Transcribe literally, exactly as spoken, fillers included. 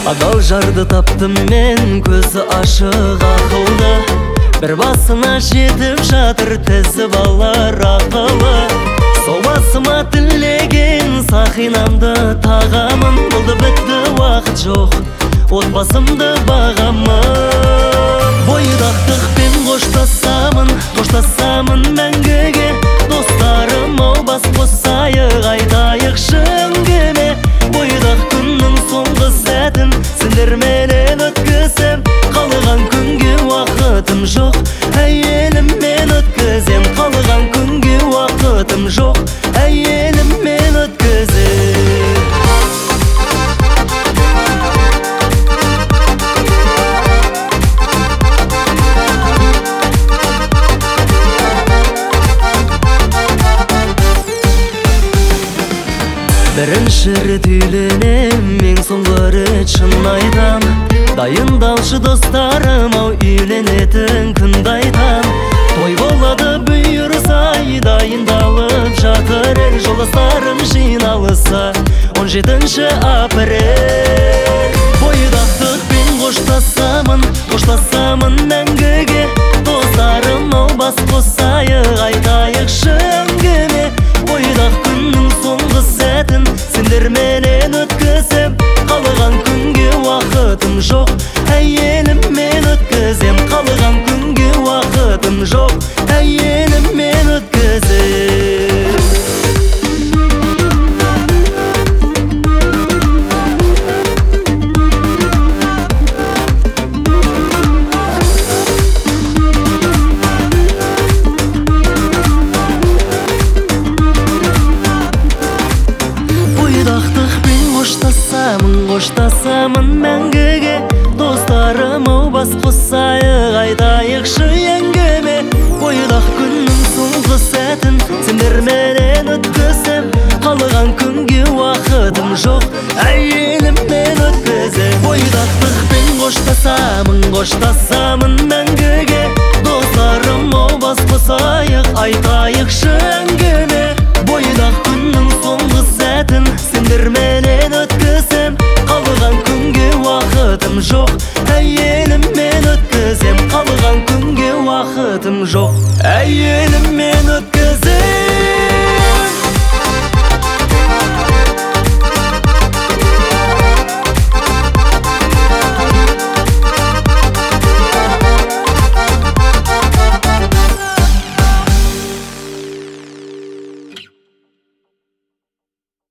Адал жарды таптым мен, көзі ашық ақылды. Бір басына жетіп жатыр тізіп алар ақылы. Сол басыма тілеген сақинамды тағамын. Болды бітті уақыт жоқ, отбасымды бағамын. Бойдақтықпен қоштасамын, қоштасамын мәңгіге. Достарым ау, бас қосайық, айтайық шынгеме. Бойдақ күннің соңғы сәтін сендерменен өткізем. Қалған күнге уақытым жоқ, әйеліммен өткізем. Қалған күнге уақытым жоқ, әйеліммен өткізем. Бірінші рет үйленем, мен соңғы рет шын айтам. Дайындалшы достарым ау, үйленетін күнді айтам. Той болады бұйырса, дайындалып жатыр ел. Жолдастарым жиналыса он жетінші апрель. Бойдақтықпен қоштасамын, қоштасамын мәңгіге. Достарым ау, бас қосайық, айтайық шынгеме. Бойдақ күннің соңғы сәтін сендерменен өткізем. Қалған күнге уақытым жоқ, әйеліммен өткізем. Қалған күнге уақытым жоқ, әйеліммен өткізем. Бойдақтықпен қоштасамын, қоштасамын мәңгіге. Достарым ау, бас қосайық, айтайық шынгеме. Бойдақ күннің соңғы сәтін сендерменен өткізем. Қалған күнге уақытым жоқ, әйеліммен өткізем. Бойдақтықпен қоштасамын, қоштасамын